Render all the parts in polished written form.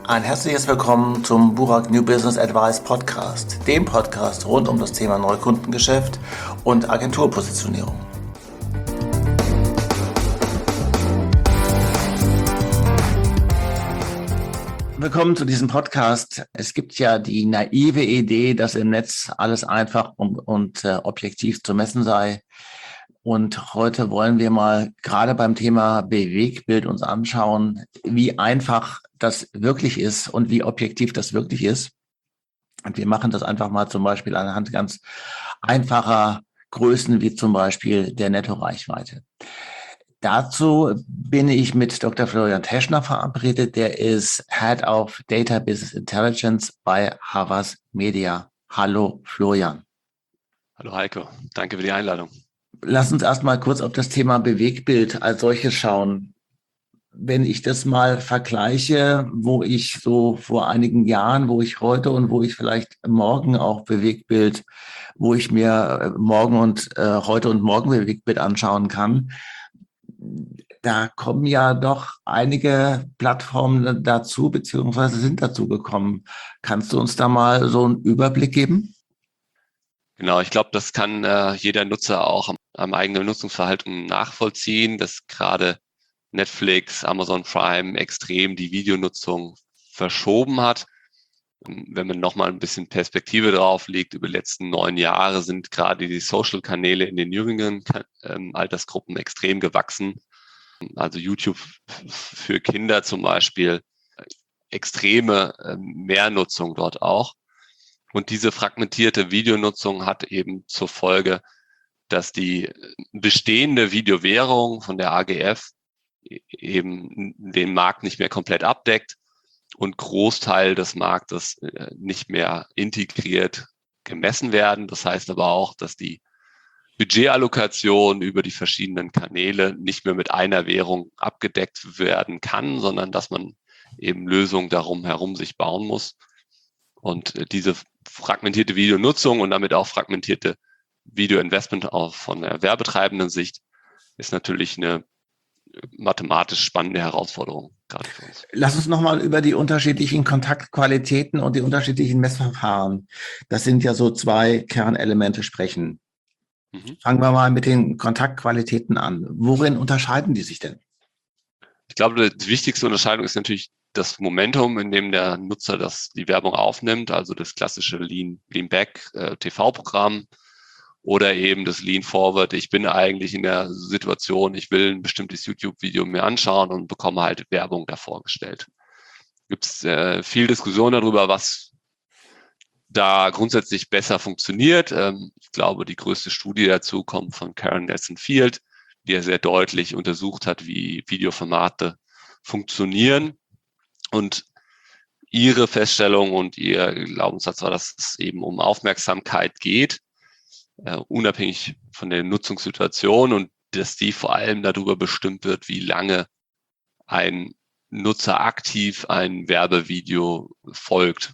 Ein herzliches Willkommen zum Burak New Business Advice Podcast, dem Podcast rund um das Thema Neukundengeschäft und Agenturpositionierung. Willkommen zu diesem Podcast. Es gibt ja die naive Idee, dass im Netz alles einfach und objektiv zu messen sei. Und heute wollen wir mal gerade beim Thema Bewegtbild uns anschauen, wie einfach das wirklich ist und wie objektiv das wirklich ist. Und wir machen das einfach mal zum Beispiel anhand ganz einfacher Größen wie zum Beispiel der Nettoreichweite. Dazu bin ich mit Dr. Florian Teschner verabredet. Der ist Head of Data Business Intelligence bei Havas Media. Hallo Florian. Hallo Heiko, danke für die Einladung. Lass uns erstmal kurz auf das Thema Bewegtbild als solches schauen. Wenn ich das mal vergleiche, wo ich so vor einigen Jahren, wo ich heute und wo ich vielleicht morgen auch Bewegtbild, wo ich mir morgen und heute und morgen Bewegtbild anschauen kann, da kommen ja doch einige Plattformen dazu, beziehungsweise sind dazu gekommen. Kannst du uns da mal so einen Überblick geben? Genau, ich glaube, das kann jeder Nutzer auch am eigenen Nutzungsverhalten nachvollziehen, dass gerade Netflix, Amazon Prime extrem die Videonutzung verschoben hat. Wenn man nochmal ein bisschen Perspektive drauf legt, über die letzten 9 Jahre sind gerade die Social-Kanäle in den jüngeren Altersgruppen extrem gewachsen. Also YouTube für Kinder zum Beispiel, extreme Mehrnutzung dort auch. Und diese fragmentierte Videonutzung hat eben zur Folge, dass die bestehende Videowährung von der AGF eben den Markt nicht mehr komplett abdeckt und Großteil des Marktes nicht mehr integriert gemessen werden. Das heißt aber auch, dass die Budgetallokation über die verschiedenen Kanäle nicht mehr mit einer Währung abgedeckt werden kann, sondern dass man eben Lösungen darum herum sich bauen muss. Und diese fragmentierte Videonutzung und damit auch fragmentierte Videoinvestment auch von der werbetreibenden Sicht ist natürlich eine mathematisch spannende Herausforderung gerade für uns. Lass uns nochmal über die unterschiedlichen Kontaktqualitäten und die unterschiedlichen Messverfahren, das sind ja so 2 Kernelemente, sprechen. Fangen wir mal mit den Kontaktqualitäten an. Worin unterscheiden die sich denn? Ich glaube, die wichtigste Unterscheidung ist natürlich das Momentum, in dem der Nutzer die Werbung aufnimmt, also das klassische Lean Back TV-Programm oder eben das Lean Forward. Ich bin eigentlich in der Situation, ich will ein bestimmtes YouTube-Video mir anschauen und bekomme halt Werbung da vorgestellt. Gibt es viel Diskussion darüber, was da grundsätzlich besser funktioniert. Ich glaube, die größte Studie dazu kommt von Karen Nelson-Field, die ja sehr deutlich untersucht hat, wie Videoformate funktionieren. Und ihre Feststellung und ihr Glaubenssatz war, dass es eben um Aufmerksamkeit geht, unabhängig von der Nutzungssituation, und dass die vor allem darüber bestimmt wird, wie lange ein Nutzer aktiv ein Werbevideo folgt.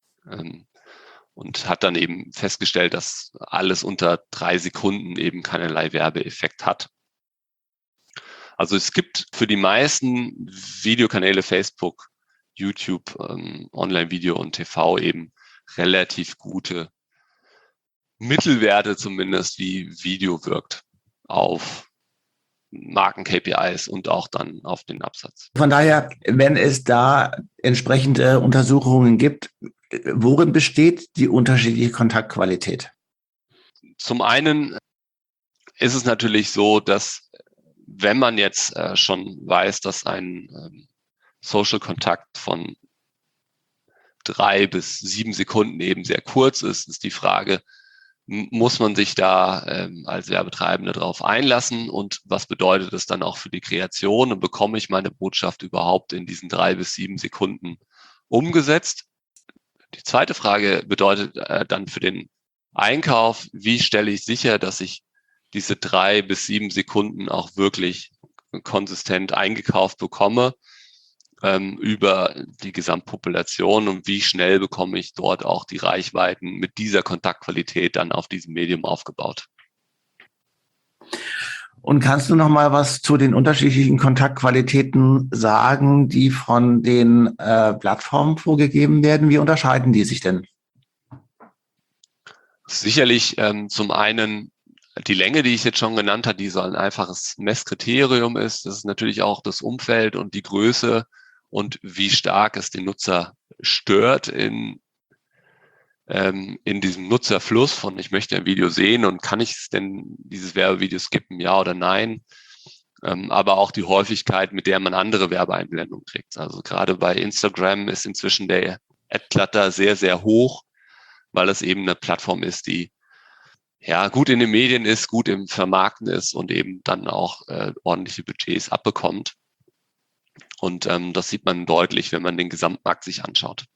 Und hat dann eben festgestellt, dass alles unter 3 Sekunden eben keinerlei Werbeeffekt hat. Also es gibt für die meisten Videokanäle, Facebook, YouTube, Online-Video und TV eben relativ gute Mittelwerte zumindest, wie Video wirkt auf Marken-KPIs und auch dann auf den Absatz. Von daher, wenn es da entsprechende Untersuchungen gibt, worin besteht die unterschiedliche Kontaktqualität? Zum einen ist es natürlich so, dass wenn man jetzt schon weiß, dass ein Social-Kontakt von 3 bis 7 Sekunden eben sehr kurz ist die Frage, muss man sich da als Werbetreibende drauf einlassen und was bedeutet es dann auch für die Kreation und bekomme ich meine Botschaft überhaupt in diesen 3 bis 7 Sekunden umgesetzt? Die zweite Frage bedeutet dann für den Einkauf, wie stelle ich sicher, dass ich diese 3 bis 7 Sekunden auch wirklich konsistent eingekauft bekomme über die Gesamtpopulation und wie schnell bekomme ich dort auch die Reichweiten mit dieser Kontaktqualität dann auf diesem Medium aufgebaut. Und kannst du noch mal was zu den unterschiedlichen Kontaktqualitäten sagen, die von den Plattformen vorgegeben werden? Wie unterscheiden die sich denn? Sicherlich zum einen die Länge, die ich jetzt schon genannt habe, die so ein einfaches Messkriterium ist. Das ist natürlich auch das Umfeld und die Größe und wie stark es den Nutzer stört in diesem Nutzerfluss von ich möchte ein Video sehen und kann ich es denn dieses Werbevideo skippen, ja oder nein? Aber auch die Häufigkeit, mit der man andere Werbeeinblendungen kriegt. Also gerade bei Instagram ist inzwischen der Ad-Clutter sehr, sehr hoch, weil es eben eine Plattform ist, die ja gut in den Medien ist, gut im Vermarkten ist und eben dann auch ordentliche Budgets abbekommt. Und das sieht man deutlich, wenn man den Gesamtmarkt sich anschaut.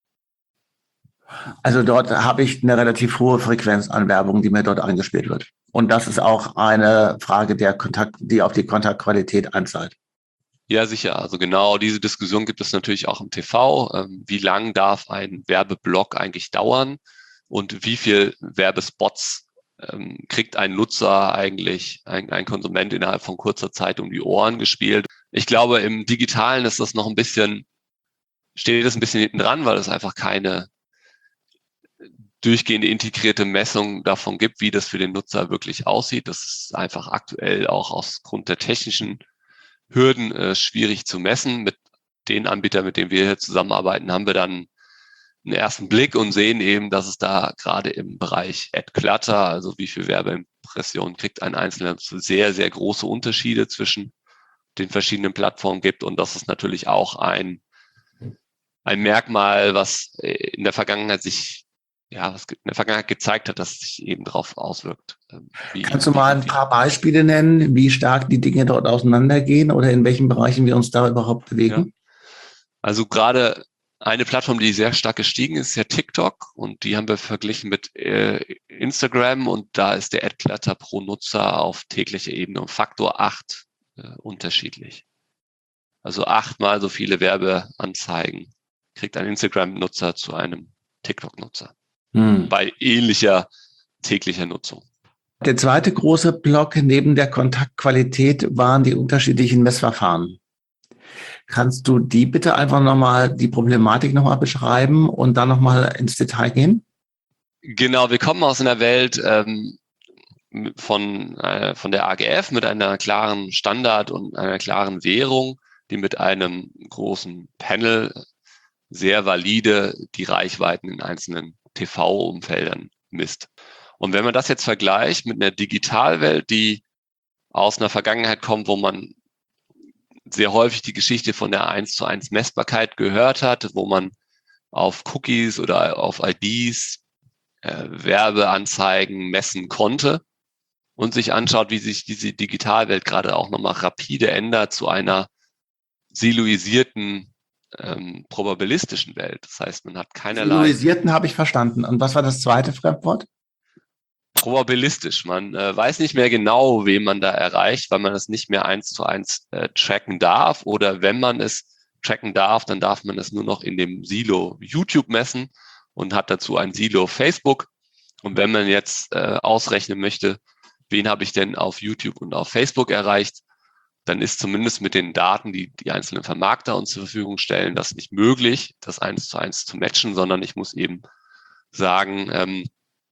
Also dort habe ich eine relativ hohe Frequenz an Werbung, die mir dort eingespielt wird. Und das ist auch eine Frage der die auf die Kontaktqualität einzahlt. Ja, sicher. Also genau diese Diskussion gibt es natürlich auch im TV. Wie lang darf ein Werbeblock eigentlich dauern und wie viel Werbespots kriegt ein Nutzer eigentlich, ein Konsument innerhalb von kurzer Zeit um die Ohren gespielt? Ich glaube, im Digitalen ist das noch steht das ein bisschen hinten dran, weil es einfach keine durchgehende integrierte Messung davon gibt, wie das für den Nutzer wirklich aussieht. Das ist einfach aktuell auch aufgrund der technischen Hürden schwierig zu messen. Mit den Anbietern, mit denen wir hier zusammenarbeiten, haben wir dann einen ersten Blick und sehen eben, dass es da gerade im Bereich Ad-Clutter, also wie viel Werbeimpressionen kriegt ein Einzelner, sehr, sehr große Unterschiede zwischen den verschiedenen Plattformen gibt. Und das ist natürlich auch ein Merkmal, was in der Vergangenheit gezeigt hat, dass es sich eben darauf auswirkt. Kannst du mal ein paar Beispiele nennen, wie stark die Dinge dort auseinandergehen oder in welchen Bereichen wir uns da überhaupt bewegen? Ja. Also gerade eine Plattform, die sehr stark gestiegen ist, ist ja TikTok und die haben wir verglichen mit Instagram und da ist der Ad-Clutter pro Nutzer auf täglicher Ebene um Faktor 8 unterschiedlich. Also 8-mal so viele Werbeanzeigen kriegt ein Instagram-Nutzer zu einem TikTok-Nutzer bei ähnlicher täglicher Nutzung. Der zweite große Block neben der Kontaktqualität waren die unterschiedlichen Messverfahren. Kannst du die bitte einfach nochmal, die Problematik nochmal beschreiben und dann nochmal ins Detail gehen? Genau, wir kommen aus einer Welt von der AGF mit einer klaren Standard und einer klaren Währung, die mit einem großen Panel sehr valide die Reichweiten in einzelnen TV-Umfeldern misst. Und wenn man das jetzt vergleicht mit einer Digitalwelt, die aus einer Vergangenheit kommt, wo man sehr häufig die Geschichte von der 1:1 Messbarkeit gehört hat, wo man auf Cookies oder auf IDs Werbeanzeigen messen konnte und sich anschaut, wie sich diese Digitalwelt gerade auch nochmal rapide ändert zu einer siloisierten probabilistischen Welt. Das heißt, man hat keinerlei... Siloisierten habe ich verstanden. Und was war das zweite Fremdwort? Probabilistisch. Man weiß nicht mehr genau, wen man da erreicht, weil man es nicht mehr 1:1 tracken darf. Oder wenn man es tracken darf, dann darf man es nur noch in dem Silo YouTube messen und hat dazu ein Silo Facebook. Und wenn man jetzt ausrechnen möchte, wen habe ich denn auf YouTube und auf Facebook erreicht, dann ist zumindest mit den Daten, die die einzelnen Vermarkter uns zur Verfügung stellen, das nicht möglich, das 1:1 zu matchen, sondern ich muss eben sagen,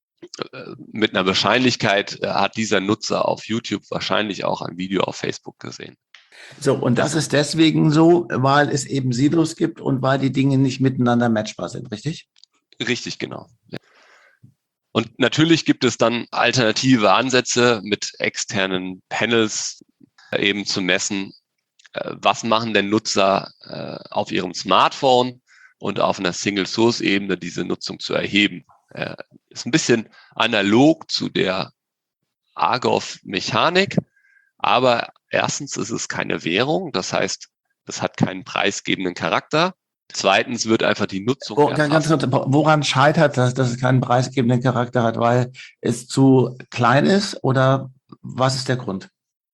mit einer Wahrscheinlichkeit hat dieser Nutzer auf YouTube wahrscheinlich auch ein Video auf Facebook gesehen. So, und das ist deswegen so, weil es eben Silos gibt und weil die Dinge nicht miteinander matchbar sind, richtig? Richtig, genau. Ja. Und natürlich gibt es dann alternative Ansätze mit externen Panels eben zu messen, was machen denn Nutzer auf ihrem Smartphone und auf einer Single-Source-Ebene diese Nutzung zu erheben. Ist ein bisschen analog zu der Argov-Mechanik, aber erstens ist es keine Währung, das heißt, das hat keinen preisgebenden Charakter. Zweitens wird einfach die Nutzung erfasst. Woran scheitert das, dass es keinen preisgebenden Charakter hat? Weil es zu klein ist oder was ist der Grund?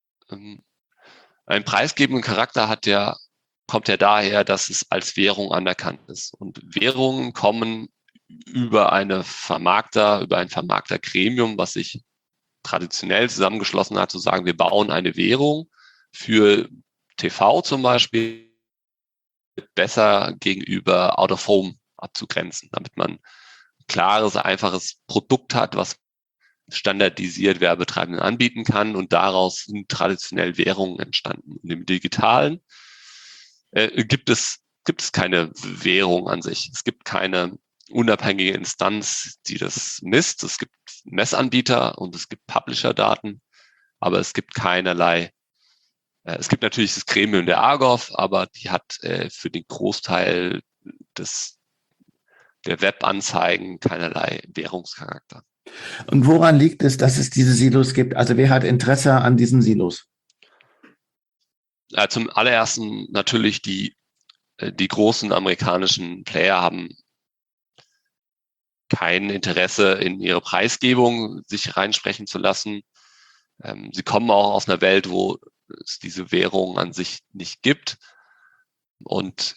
Ein preisgebenden Charakter kommt ja daher, dass es als Währung anerkannt ist. Und Währungen kommen über ein Vermarktergremium, was sich traditionell zusammengeschlossen hat, zu sagen, wir bauen eine Währung für TV zum Beispiel, besser gegenüber Out of Home abzugrenzen, damit man ein klares, einfaches Produkt hat, was standardisiert Werbetreibenden anbieten kann, und daraus sind traditionell Währungen entstanden. Und im Digitalen gibt es keine Währung an sich. Es gibt keine unabhängige Instanz, die das misst. Es gibt Messanbieter und es gibt Publisher-Daten, aber es gibt keinerlei. Es gibt natürlich das Gremium der Argov, aber die hat für den Großteil der Webanzeigen keinerlei Währungscharakter. Und woran liegt es, dass es diese Silos gibt? Also wer hat Interesse an diesen Silos? Zum allerersten natürlich die großen amerikanischen Player haben kein Interesse in ihre Preisgebung sich reinsprechen zu lassen. Sie kommen auch aus einer Welt, wo es diese Währung an sich nicht gibt. Und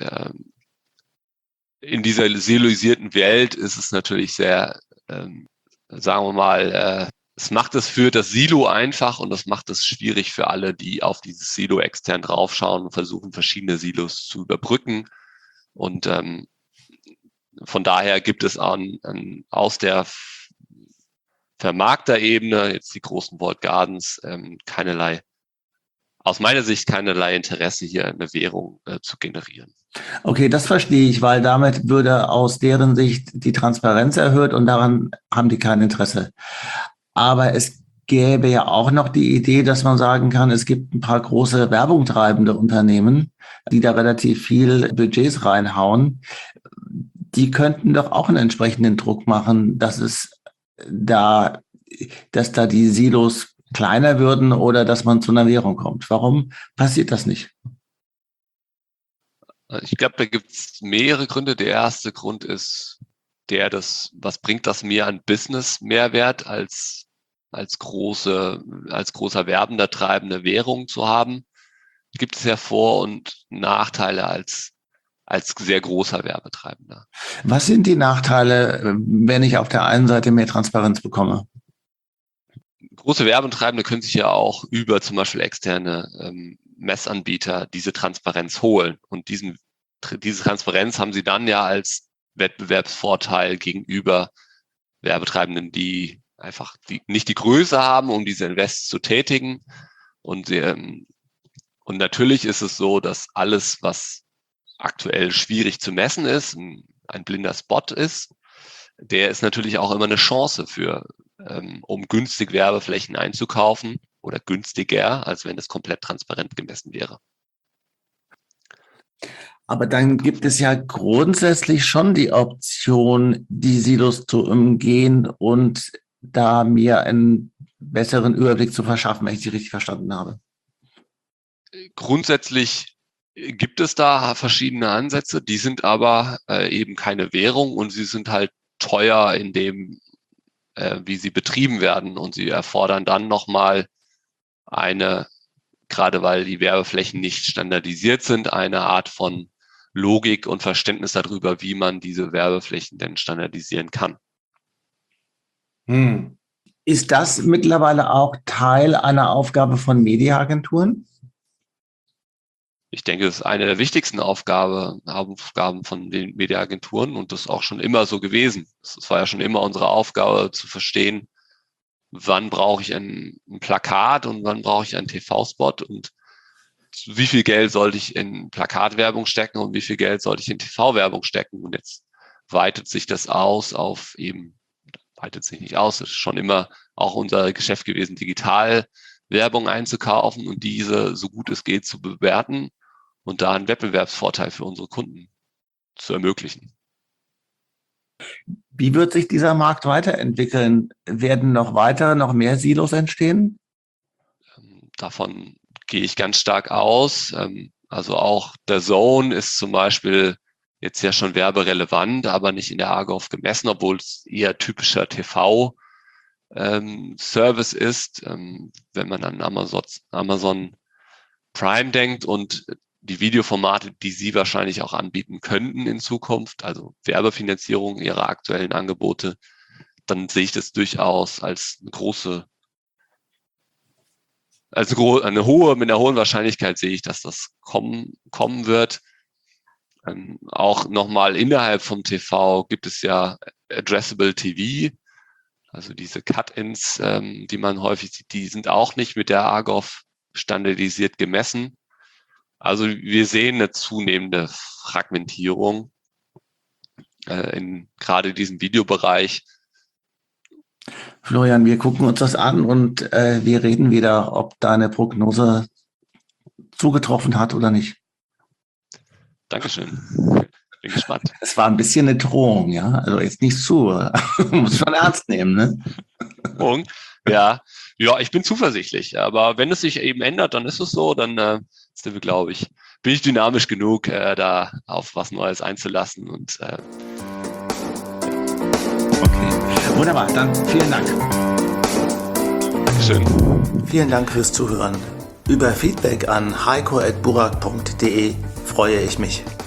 in dieser siloisierten Welt ist es natürlich sehr, sagen wir mal, es macht es für das Silo einfach und das macht es schwierig für alle, die auf dieses Silo extern draufschauen und versuchen, verschiedene Silos zu überbrücken. Und von daher gibt es aus der Vermarkterebene, jetzt die großen Walled Gardens, aus meiner Sicht keinerlei Interesse, hier eine Währung zu generieren. Okay, das verstehe ich, weil damit würde aus deren Sicht die Transparenz erhöht und daran haben die kein Interesse. Aber es gäbe ja auch noch die Idee, dass man sagen kann, es gibt ein paar große Werbung treibende Unternehmen, die da relativ viel Budgets reinhauen. Die könnten doch auch einen entsprechenden Druck machen, dass da die Silos kleiner würden oder dass man zu einer Währung kommt. Warum passiert das nicht? Ich glaube, da gibt es mehrere Gründe. Der erste Grund ist was bringt das mir an Business-Mehrwert als großer werbender, treibende Währung zu haben? Gibt es ja Vor- und Nachteile als sehr großer Werbetreibender. Was sind die Nachteile, wenn ich auf der einen Seite mehr Transparenz bekomme? Große Werbetreibende können sich ja auch über zum Beispiel externe Messanbieter diese Transparenz holen. Und diese Transparenz haben sie dann ja als Wettbewerbsvorteil gegenüber Werbetreibenden, die nicht die Größe haben, um diese Invests zu tätigen. Und natürlich ist es so, dass alles, was aktuell schwierig zu messen ist, ein blinder Spot ist, der ist natürlich auch immer eine Chance um günstig Werbeflächen einzukaufen oder günstiger, als wenn es komplett transparent gemessen wäre. Aber dann gibt es ja grundsätzlich schon die Option, die Silos zu umgehen und da mir einen besseren Überblick zu verschaffen, wenn ich sie richtig verstanden habe. Grundsätzlich gibt es da verschiedene Ansätze, die sind aber eben keine Währung und sie sind halt teuer in dem, wie sie betrieben werden, und sie erfordern dann nochmal gerade weil die Werbeflächen nicht standardisiert sind, eine Art von Logik und Verständnis darüber, wie man diese Werbeflächen denn standardisieren kann. Ist das mittlerweile auch Teil einer Aufgabe von Mediaagenturen? Ich denke, das ist eine der wichtigsten Aufgaben von den Mediaagenturen und das ist auch schon immer so gewesen. Es war ja schon immer unsere Aufgabe zu verstehen, wann brauche ich ein Plakat und wann brauche ich einen TV-Spot und wie viel Geld sollte ich in Plakatwerbung stecken und wie viel Geld sollte ich in TV-Werbung stecken. Und jetzt weitet sich das weitet sich nicht aus, es ist schon immer auch unser Geschäft gewesen, digital Werbung einzukaufen und diese, so gut es geht, zu bewerten und da einen Wettbewerbsvorteil für unsere Kunden zu ermöglichen. Wie wird sich dieser Markt weiterentwickeln? Werden noch mehr Silos entstehen? Davon gehe ich ganz stark aus. Also auch der Zone ist zum Beispiel jetzt ja schon werberelevant, aber nicht in der Argov gemessen, obwohl es eher typischer TV-Service ist, wenn man an Amazon Prime denkt und die Videoformate, die sie wahrscheinlich auch anbieten könnten in Zukunft, also Werbefinanzierung ihrer aktuellen Angebote, dann sehe ich das durchaus als eine große Also mit einer hohen Wahrscheinlichkeit sehe ich, dass das kommen wird. Auch nochmal innerhalb vom TV gibt es ja Addressable TV, also diese Cut-ins, die man häufig sieht, die sind auch nicht mit der AGOV standardisiert gemessen. Also wir sehen eine zunehmende Fragmentierung in gerade diesem Videobereich. Florian, wir gucken uns das an und wir reden wieder, ob deine Prognose zugetroffen hat oder nicht. Dankeschön. Bin gespannt. Es war ein bisschen eine Drohung, ja. Also jetzt nicht zu. Muss schon ernst nehmen, ne? Drohung. Ja, ich bin zuversichtlich. Aber wenn es sich eben ändert, dann ist es so. Dann sind wir, glaube ich, bin ich dynamisch genug, da auf was Neues einzulassen. Und okay, wunderbar. Dann vielen Dank. Dankeschön. Vielen Dank fürs Zuhören. Über Feedback an heiko@burak.de freue ich mich.